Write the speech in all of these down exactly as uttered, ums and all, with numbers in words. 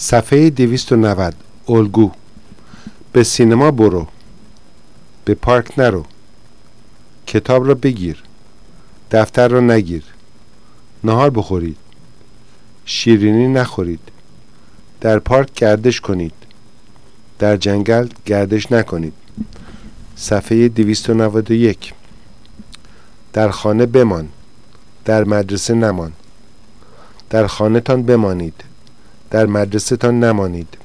صفحه دویست و نود. الگو: به سینما برو، به پارک نرو، کتاب را بگیر، دفتر را نگیر، نهار بخورید، شیرینی نخورید، در پارک گردش کنید، در جنگل گردش نکنید. صفحه دویست و نود و یک. در خانه بمان، در مدرسه نمان. در خانه تان بمانید، در مدرسه تان نمانید.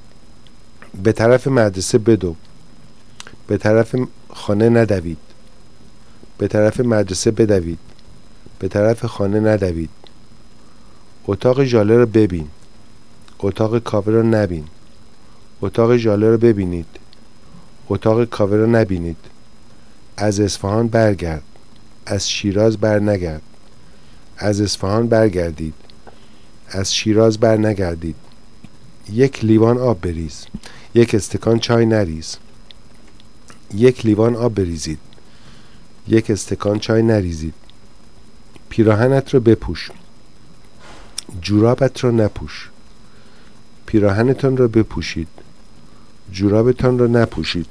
به طرف مدرسه بدو، به طرف خانه ندوید. به طرف مدرسه بدوید، به طرف خانه ندوید. اتاق ژاله را ببین، اتاق کاوه را نبین. اتاق ژاله را ببینید، اتاق کاوه را نبینید. از اصفهان برگرد، از شیراز بر نگرد. از اصفهان برگردید، از شیراز بر نگردید. یک لیوان آب بریز، یک استکان چای نریز. یک لیوان آب بریزید، یک استکان چای نریزید. پیراهنت را بپوش، جورابت را نپوش. پیراهنتان را بپوشید، جورابتان را نپوشید.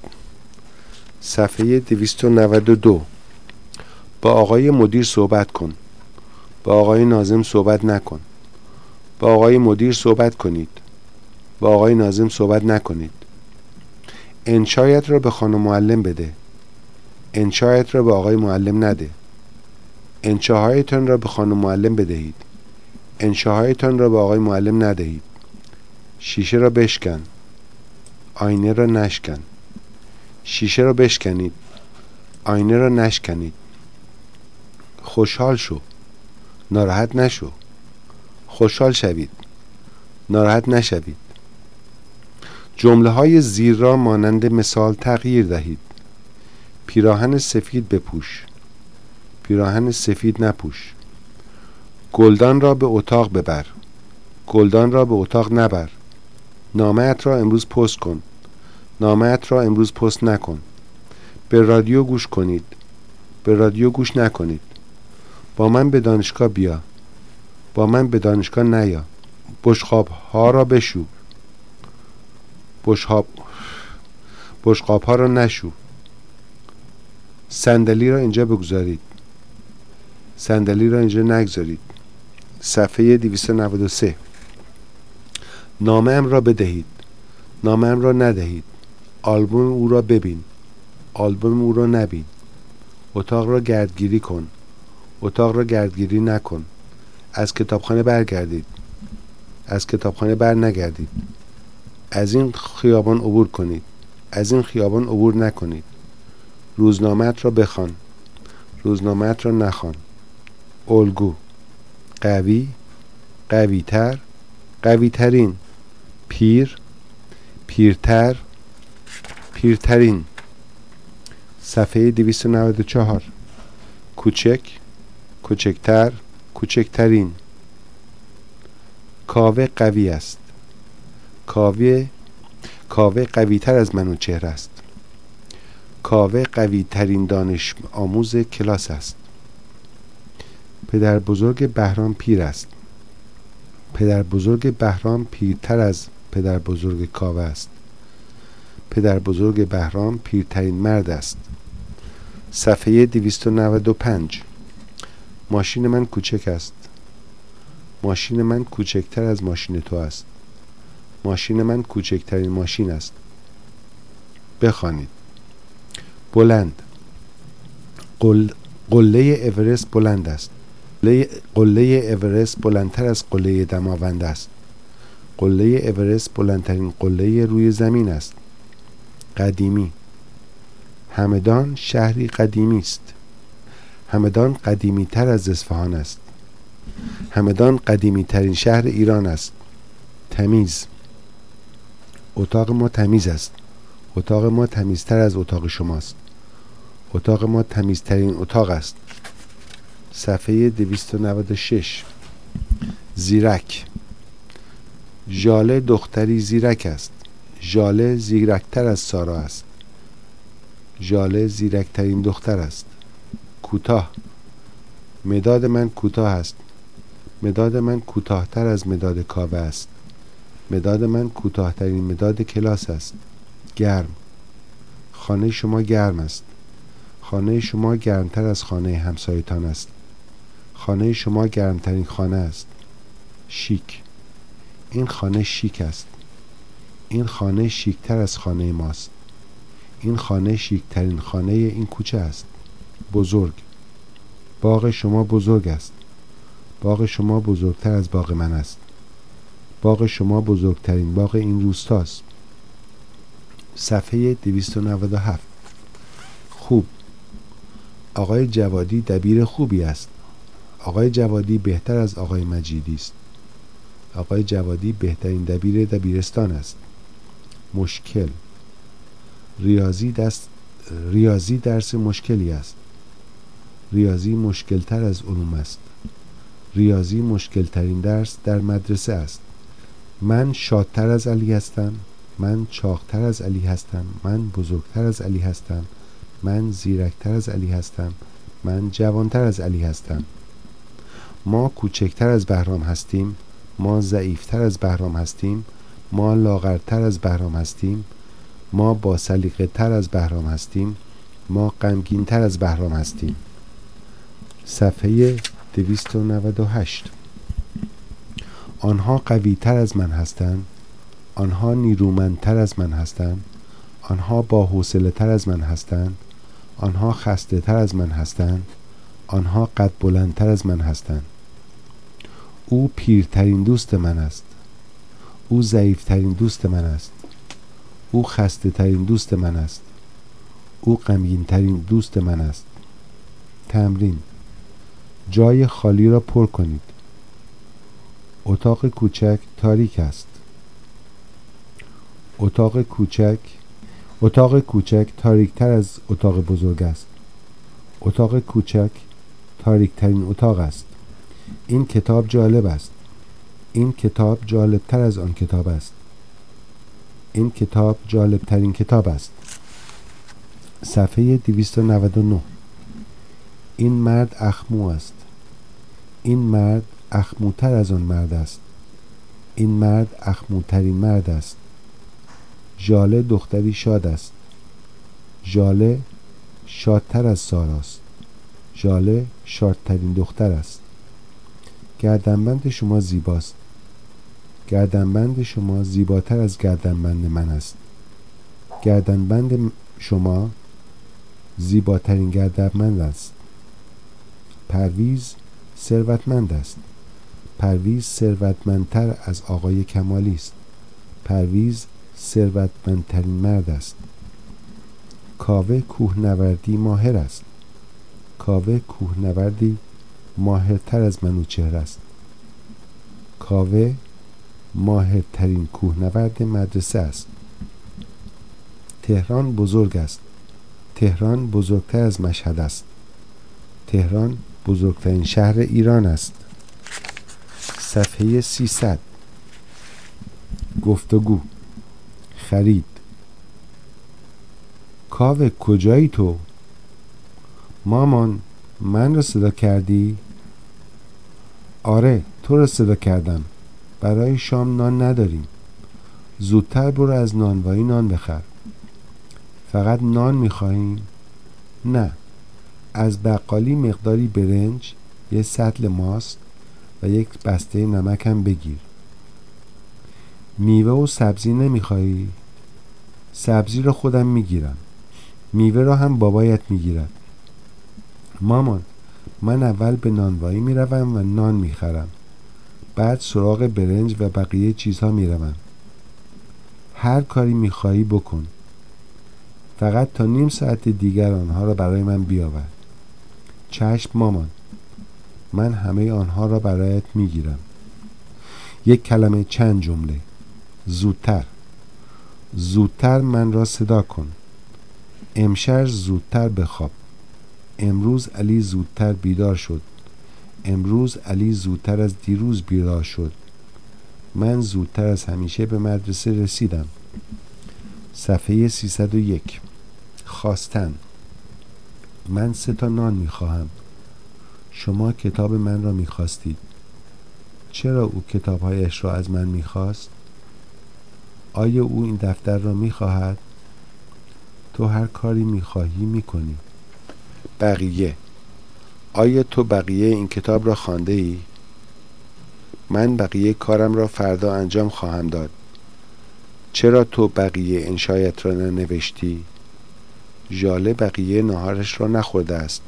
صفحه دویست و نود و دو. با آقای مدیر صحبت کن، با آقای ناظم صحبت نکن. با آقای مدیر صحبت کنید، با آقای ناظم صحبت نکنید. انشایت را به خانم معلم بده، انشایت را به آقای معلم نده. انشاهایتان را به خانم معلم بدهید، انشاهایتان را به آقای معلم ندهید. شیشه را بشکن، آینه را نشکن. شیشه را بشکنید، آینه را نشکنید. خوشحال شو، ناراحت نشو. خوشحال شوید، ناراحت نشوید. جمله های زیر را مانند مثال تغییر دهید. پیراهن سفید بپوش، پیراهن سفید نپوش. گلدان را به اتاق ببر، گلدان را به اتاق نبر. نامه ات را امروز پست کن، نامه ات را امروز پست نکن. به رادیو گوش کنید، به رادیو گوش نکنید. با من به دانشگاه بیا، با من به دانشگاه نیا. بشقاب ها را بشو، بشقاب بشقاب ها را نشو. صندلی را اینجا بگذارید، صندلی را اینجا نگذارید. صفحه دویست و نود و سه. نامه ام را بدهید، نامه ام را ندهید. آلبوم او را ببین، آلبوم او را نبین. اتاق را گردگیری کن، اتاق را گردگیری نکن. از کتابخانه برگردید، از کتابخانه بر نگردید. از این خیابان عبور کنید، از این خیابان عبور نکنید. روزنامه‌ات را بخوان، روزنامه‌ات را نخوان. الگو: قوی، قوی‌تر، قوی‌ترین. پیر، پیرتر، پیرترین. صفحه دویست و نود و چهار. کوچک، کوچکتر، کوچکترین. کاوه قوی است، کاوه کاوه قوی تر از منوچهر است. کاوه قوی ترین دانش آموز کلاس است. پدر بزرگ بهرام پیر است. پدر بزرگ بهرام پیرتر از پدر بزرگ کاوه است. پدر بزرگ بهرام پیرترین مرد است. صفحه دویست و نود و پنج. ماشین من کوچک است. ماشین من کوچکتر از ماشین تو است. ماشین من کوچکترین ماشین است. بخوانید. بلند. قل... قله اورست بلند است. قله اورست بلندتر از قله دماوند است. قله اورست بلندترین قله روی زمین است. قدیمی. همدان شهری قدیمی است. همدان قدیمی تر از اصفهان است. همدان قدیمی ترین شهر ایران است. تمیز. اتاق ما تمیز است. اتاق ما تمیزتر از اتاق شماست. اتاق ما تمیزترین اتاق است. صفحه دویست و نود و شش. زیرک. ژاله دختری زیرک است. ژاله زیرکتر از سارا است. ژاله زیرکترین دختر است. کوتاه. مداد من کوتاه است. مداد من کوتاهتر از مداد کاوه است. مداد من کوتاه‌ترین مداد کلاس است. گرم. خانه شما گرم است. خانه شما گرمتر از خانه همسایتان است. خانه شما گرمترین خانه است. شیک. این خانه شیک است. این خانه شیکتر از خانه ماست. این خانه شیکترین خانه این کوچه است. بزرگ. باغ شما بزرگ است. باغ شما بزرگتر از باغ من است. باغ شما بزرگترین باغ این روستاست. صفحه دویست و نود و هفت. خوب. آقای جوادی دبیر خوبی است. آقای جوادی بهتر از آقای مجیدی است. آقای جوادی بهترین دبیر دبیرستان است. مشکل. ریاضی دست ریاضی درس مشکلی است. ریاضی مشکلتر از علوم است. ریاضی مشکلترین درس در مدرسه است. من شادتر از علی هستم. من چاقتر از علی هستم. من بزرگتر از علی هستم. من زیرکتر از علی هستم. من جوانتر از علی هستم. ما کوچکتر از بهرام هستیم. ما ضعیفتر از بهرام هستیم. ما لاغرتر از بهرام هستیم. ما با سلیقه تر از بهرام هستیم. ما غمگین تر از بهرام هستیم. صفحه دویست و نود و هشت. آنها قوی تر از من هستند. آنها نیرومندتر از من هستند. آنها با حوصله تر از من هستند. آنها خسته تر از من هستند. آنها قد بلندتر از من هستند. او پیرترین دوست من است. او ضعیفترین دوست من است. او خسته ترین دوست من است. او غمگین ترین دوست من است. تمرین. جای خالی را پر کنید. اتاق کوچک تاریک است. اتاق کوچک اتاق کوچک تاریکتر از اتاق بزرگ است. اتاق کوچک تاریکترین اتاق است. این کتاب جالب است. این کتاب جالبتر از آن کتاب است. این کتاب جالبترین کتاب است. صفحه دویست و نود و نه. این مرد اخمو است. این مرد اخموتر از آن مرد است. این مرد اخموترین مرد است. ژاله دختری شاد است. ژاله شادتر از ساراست. ژاله شادترین دختر است. گردنبند شما زیباست. گردنبند شما زیباتر از گردنبند من است. گردنبند شما زیباترین گردنبند است. پرویز ثروتمند است. پرویز ثروتمندتر از آقای کمالی است. پرویز ثروتمندترین مرد است. کاوه کوهنوردی ماهر است. کاوه کوهنوردی ماهرتر از منوچهر است. کاوه ماهرترین کوهنورد مدرسه است. تهران بزرگ است. تهران بزرگتر از مشهد است. تهران بزرگترین شهر ایران است. صفحه سیصد. گفتگو. خرید. کاوه کجایی تو؟ مامان من رو صدا کردی؟ آره تو رو صدا کردم. برای شام نان نداریم. زودتر برو از نانوایی نان بخر. فقط نان میخواهیم؟ نه. از بقالی مقداری برنج، یه سطل ماست و یک بسته نمک هم بگیر. میوه و سبزی نمیخوایی؟ سبزی رو خودم میگیرم. میوه رو هم بابایت میگیرد. مامان من اول به نانوایی میروم و نان میخرم. بعد سراغ برنج و بقیه چیزها میروم. هر کاری میخوایی بکن. فقط تا نیم ساعت دیگر آنها را برای من بیاور. چشم مامان. من همه آنها را برایت میگیرم. یک کلمه چند جمله. زودتر. زودتر من را صدا کن. امشب زودتر بخواب. امروز علی زودتر بیدار شد. امروز علی زودتر از دیروز بیدار شد. من زودتر از همیشه به مدرسه رسیدم. صفحه سیصد و یک. خواستن. من سه تا نان میخواهم. شما کتاب من را میخواستید. چرا او کتابهایش را از من میخواست؟ آیا او این دفتر را می خواهد؟ تو هر کاری می خواهی می کنی. بقیه: آیا تو بقیه این کتاب را خوانده ای؟ من بقیه کارم را فردا انجام خواهم داد. چرا تو بقیه انشایت را ننوشتی؟ ژاله بقیه ناهارش را نخورده است.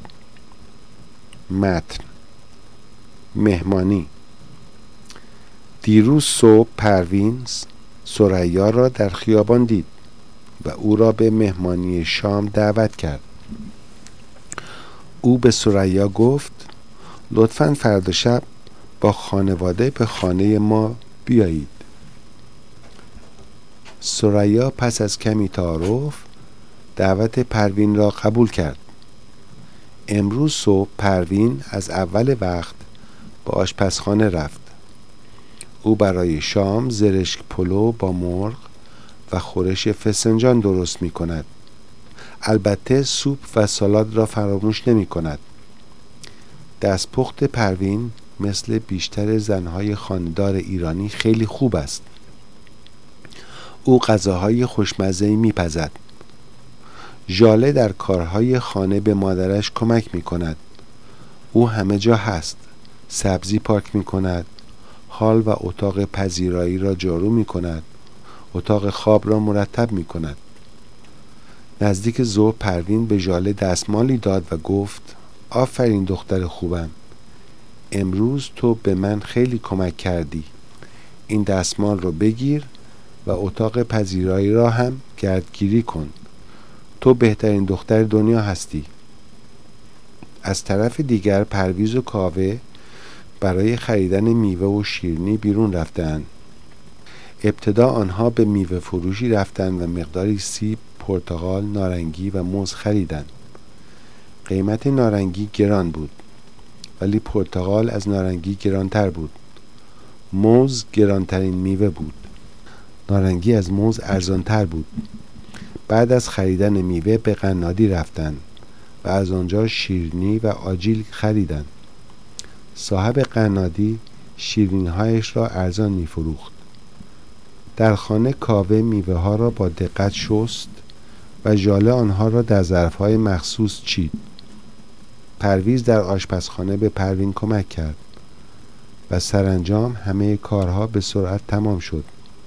متن: مهمانی. دیروز صبح پروین ثریا را در خیابان دید و او را به مهمانی شام دعوت کرد. او به ثریا گفت لطفاً فردا شب با خانواده به خانه ما بیایید. ثریا پس از کمی تعارف دعوت پروین را قبول کرد. امروز صبح پروین از اول وقت به آشپزخانه رفت. او برای شام زرشک پلو با مرغ و خورش فسنجان درست می کند. البته سوپ و سالاد را فراموش نمی کند. دستپخت پروین مثل بیشتر زنهای خانه‌دار ایرانی خیلی خوب است. او غذاهای خوشمزه‌ای می‌پزد. ژاله در کارهای خانه به مادرش کمک می کند. او همه جا هست. سبزی پاک می کند. حال و اتاق پذیرایی را جارو می کند. اتاق خواب را مرتب می کند. نزدیک ظهر پروین به ژاله دستمالی داد و گفت آفرین دختر خوبم. امروز تو به من خیلی کمک کردی. این دستمال رو بگیر و اتاق پذیرایی را هم گردگیری کن. تو بهترین دختر دنیا هستی. از طرف دیگر پرویز و کاوه برای خریدن میوه و شیرینی بیرون رفتند. ابتدا آنها به میوه فروشی رفتند و مقداری سیب، پرتقال، نارنگی و موز خریدند. قیمت نارنگی گران بود، ولی پرتقال از نارنگی گرانتر بود. موز گرانترین میوه بود. نارنگی از موز ارزانتر بود. بعد از خریدن میوه به قنادی رفتند و از آنجا شیرینی و آجیل خریدند. صاحب قنادی شیرینی‌هایش را ارزان می‌فروخت. در خانه کاوه میوه ها را با دقت شست و ژاله آنها را در ظرف‌های مخصوص چید. پرویز در آشپزخانه به پروین کمک کرد و سرانجام همه کارها به سرعت تمام شد.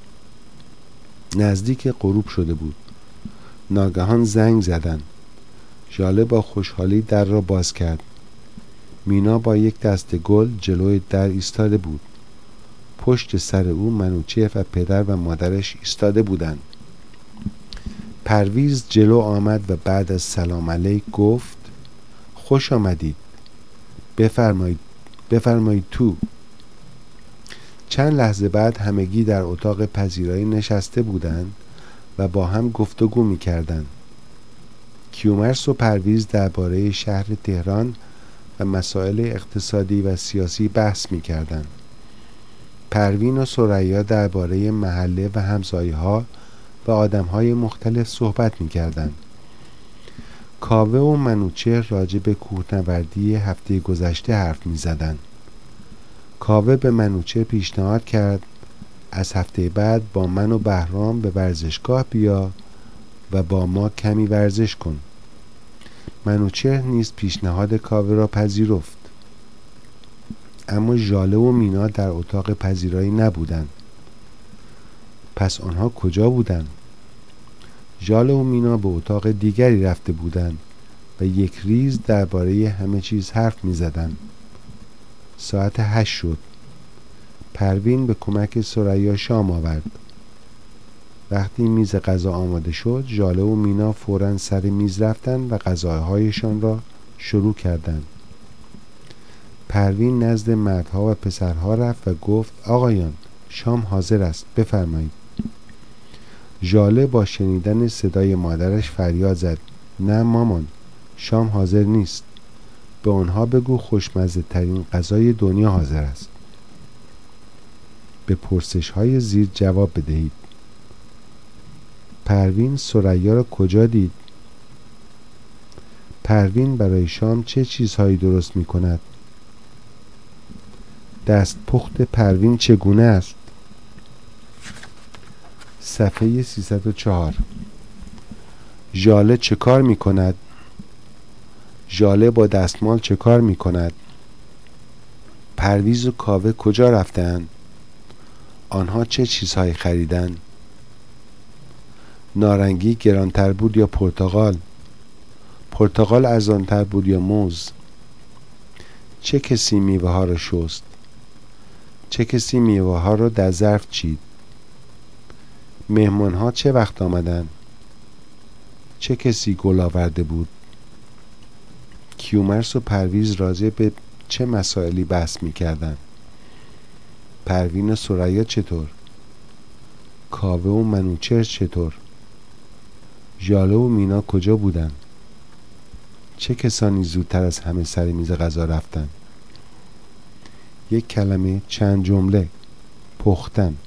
نزدیک غروب شده بود. ناگهان زنگ زدند. ژاله با خوشحالی در را باز کرد. مینا با یک دسته گل جلوی در ایستاده بود. پشت سر او منوچهر و پدر و مادرش ایستاده بودند. پرویز جلو آمد و بعد از سلام علیک گفت خوش آمدید. بفرمایید بفرمایید تو. چند لحظه بعد همگی در اتاق پذیرایی نشسته بودند و با هم گفتگو می کردند. کیومرث و پرویز درباره شهر تهران و مسائل اقتصادی و سیاسی بحث می کردند. پروین و ثریا درباره محله و همسایه‌ها و آدم‌های مختلف صحبت می کردند. کاوه و منوچهر راجع به کوهنوردی هفته گذشته حرف می زدند. کاوه به منوچهر پیشنهاد کرد از هفته بعد با من و بهرام به ورزشگاه بیا و با ما کمی ورزش کن. منوچهر نیز پیشنهاد کاوه را پذیرفت. اما ژاله و مینا در اتاق پذیرایی نبودند. پس آنها کجا بودند؟ ژاله و مینا به اتاق دیگری رفته بودند و یک ریز درباره همه چیز حرف می زدند. ساعت هشت شد. پروین به کمک ثریا شام آورد. وقتی میز غذا آماده شد، ژاله و مینا فوراً سر میز رفتند و غذاهایشان را شروع کردند. پروین نزد مردها و پسرها رفت و گفت آقایان شام حاضر است، بفرمایید. ژاله با شنیدن صدای مادرش فریاد زد نه مامان، شام حاضر نیست. به آنها بگو خوشمزه ترین غذای دنیا حاضر است. به پرسش های زیر جواب بدهید. پروین ثریا را کجا دید؟ پروین برای شام چه چیزهایی درست می کند؟ دست پخت پروین چگونه است؟ صفحه سیصد و چهار. ژاله چه کار می کند؟ ژاله با دستمال چه کار می کند؟ پرویز و کاوه کجا رفتند؟ آنها چه چیزهایی خریدند؟ نارنگی گرانتر بود یا پرتقال؟ پرتقال ارزانتر بود یا موز؟ چه کسی میوه ها را شست؟ چه کسی میوه ها را در ظرف چید؟ مهمان ها چه وقت آمدند؟ چه کسی گل آورده بود؟ کیومرث و پرویز راجع به چه مسائلی بحث می کردن؟ پروین و ثریا چطور؟ کاوه و منوچهر چطور؟ ژاله و مینا کجا بودن؟ چه کسانی زودتر از همه سر میز غذا رفتن؟ یک کلمه، چند جمله. پختن.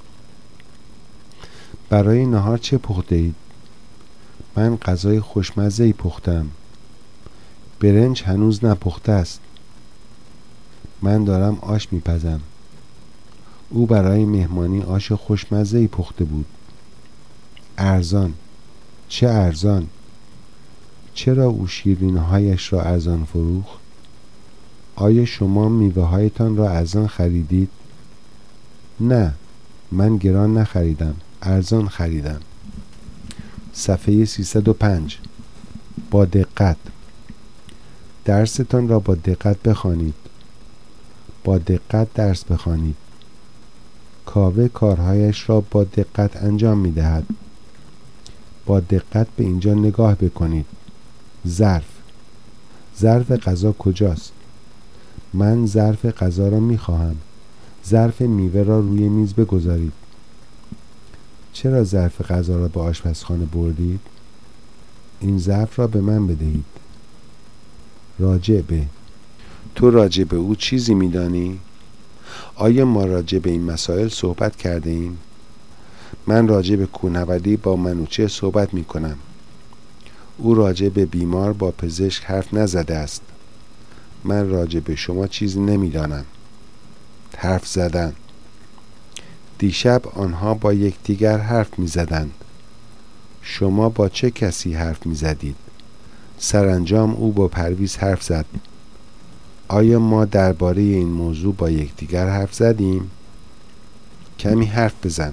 برای نهار چه پخته اید؟ من غذای خوشمزه‌ای پختم. برنج هنوز نپخته است. من دارم آش میپزم. او برای مهمانی آش خوشمزه‌ای پخته بود. ارزان. چه ارزان؟ چرا او شیرینی‌هایش را ارزان فروخت؟ آیا شما میوه هایتان را ارزان خریدید؟ نه، من گران نخریدم، ارزان خریدم. صفحه سیصد و پنج. با دقت. درستان را با دقت بخوانید. با دقت درس بخوانید. کاوه کارهایش را با دقت انجام می دهد. با دقت به اینجا نگاه بکنید. ظرف. ظرف غذا کجاست؟ من ظرف غذا را می خواهم. ظرف میوه را روی میز بگذارید. چرا ظرف غذا را به آشپزخانه بردید؟ این ظرف را به من بدهید. راجع به. تو راجع به او چیزی می دانی؟ آیا ما راجع به این مسائل صحبت کرده ایم؟ من راجع به کوهنوردی با منوچهر صحبت می کنم. او راجع به بیمار با پزشک حرف نزده است. من راجع به شما چیزی نمی دانم. حرف زدن. دیشب آنها با یکدیگر حرف می زدند. شما با چه کسی حرف می زدید؟ سرانجام او با پرویز حرف زد. آیا ما درباره این موضوع با یکدیگر حرف زدیم؟ کمی حرف بزن.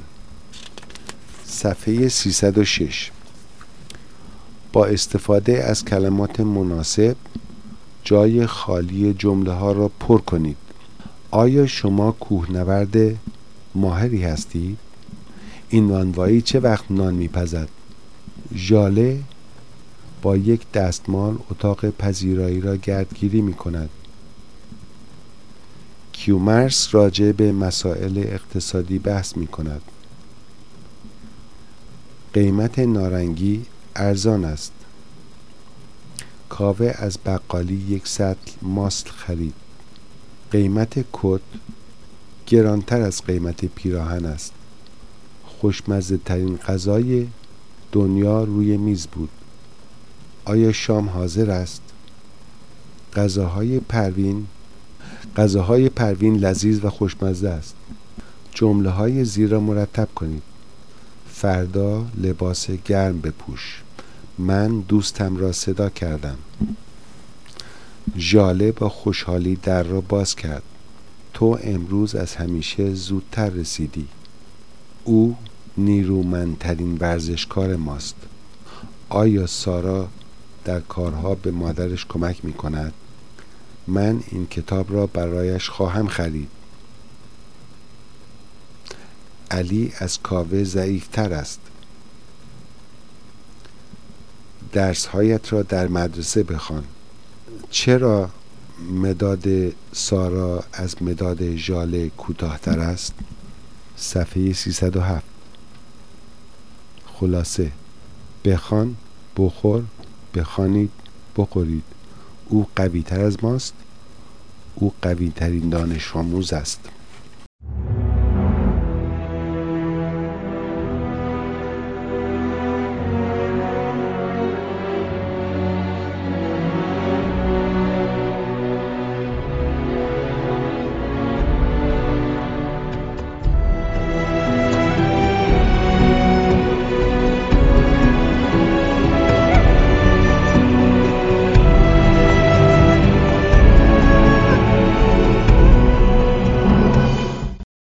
صفحه سیصد و شش. با استفاده از کلمات مناسب جای خالی جمله ها را پر کنید. آیا شما کوهنورد ماهری هستید؟ این نانوایی چه وقت نان میپزد؟ ژاله با یک دستمال اتاق پذیرایی را گردگیری می کند. کیومرث راجع به مسائل اقتصادی بحث می کند. قیمت نارنگی ارزان است. کاوه از بقالی یک سطل ماست خرید. قیمت کت گرانتر از قیمت پیراهن است. خوشمزه ترین غذای دنیا روی میز بود. آیا شام حاضر است؟ غذاهای پروین غذاهای پروین لذیذ و خوشمزه است. جمله های زیر را مرتب کنید. فردا لباس گرم بپوش. من دوستم را صدا کردم. ژاله با خوشحالی در را باز کرد. تو امروز از همیشه زودتر رسیدی. او نیرومندترین ورزشکار ماست. آیا سارا در کارها به مادرش کمک می کند؟ من این کتاب را برایش خواهم خرید. علی از کاوه ضعیف‌تر است. درس‌هایت را در مدرسه بخوان. چرا مداد سارا از مداد ژاله کوتاه‌تر است؟ صفحه سیصد و هفت. خلاصه: بخوان، بخور، بخوانید، بخورید. او قوی تر از ماست. او قوی ترین دانش آموز است.